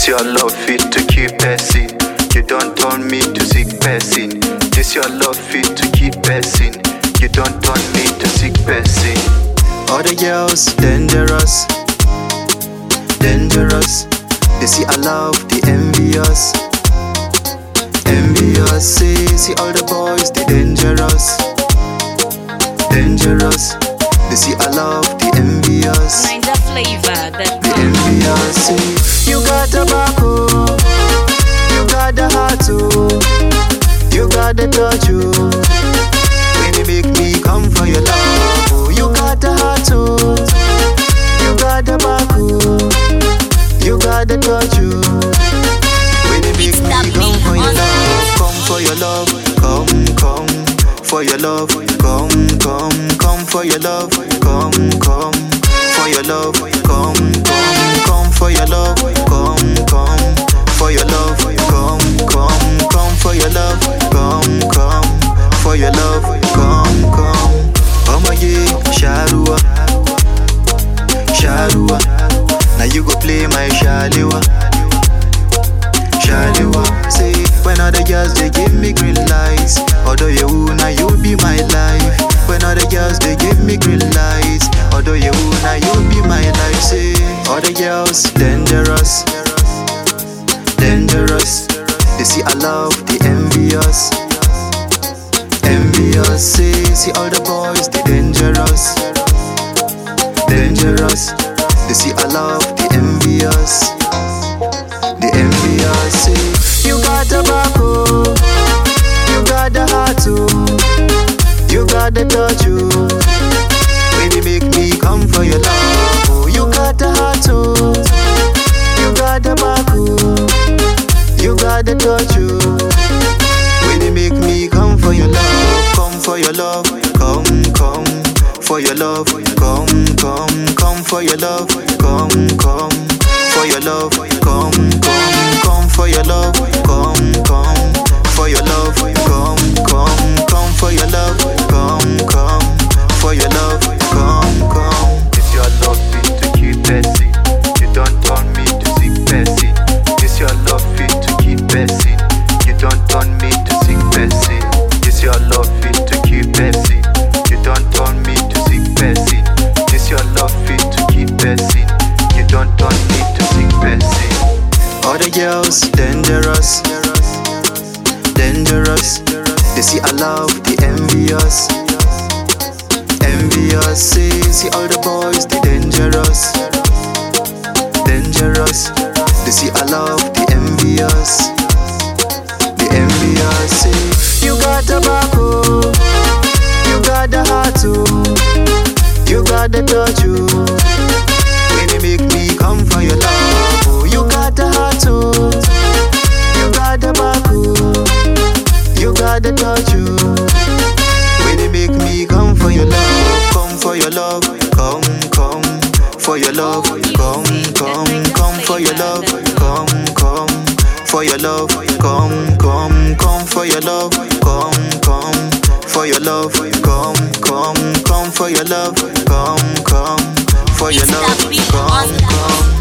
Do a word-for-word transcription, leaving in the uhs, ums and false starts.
your love fit to keep person. You don't turn me to sick person. This your love fit to keep person. You don't turn me to sick person. Other girls dangerous, dangerous. They see I love the envious, envious. See, see all the boys they dangerous, dangerous. They see I love the envious, Find the flavor that the envious. See, you got tobacco, you got the heart too, you got the touch too. When you make me come for your love, oh, you got the heart too, you got the tobacco, you got the touch too. When you make me come for your love, come for your love, come, come for your love, come, come, come for your love, come, come for your love, come, come, come for your love, come, come for your love, come, come, come for your love, come, come for your love, come, come. I'ma give Sharua, Sharua. Now you go play my Shaliwa, Shaliwa. Say when other girls they give me green lights, although you now you be my life. When other girls they give me green lights, although you now you be my life. Say other girls dangerous, dangerous. They see I love the envious, envious. See, see all the boys they dangerous, dangerous. They see I love the envious, the envious. See, you got tobacco, you got the heart too, you got the touch too. When you make me come for your love, oh, you got the heart too, you got the tobacco, you got the touch too. When you make me come for your love, come for your love, come, come for your love, come, come, come for your love, come, come for your love, come, come, come for your love, come, come for your love, come, come, come for your love, come, come for your love, come, come. It's your love fit to keep person. You don't turn me to sick person. It's your love fit to keep person. You don't turn me to sick person. It's your love fit to keep person. You don't turn me to sick person. It's your love fit to keep person. You don't turn me to sick person. Other girls dangerous, dangerous. They see I love the envious, envious. See, see all the boys they dangerous, dangerous. They see I love the envious, the envious. See, you got tobacco, you got the heart too, you got the touch too. When you make me come for your love, oh, you got the heart too, you got the tobacco, you got the touch too. When you make me come for your love, come for your love, come, come for your love, come, come, come for your love, come, come for your love, come, come, come for your love, come, come for your love, come, come, come for your love, come, come for your love, come, come.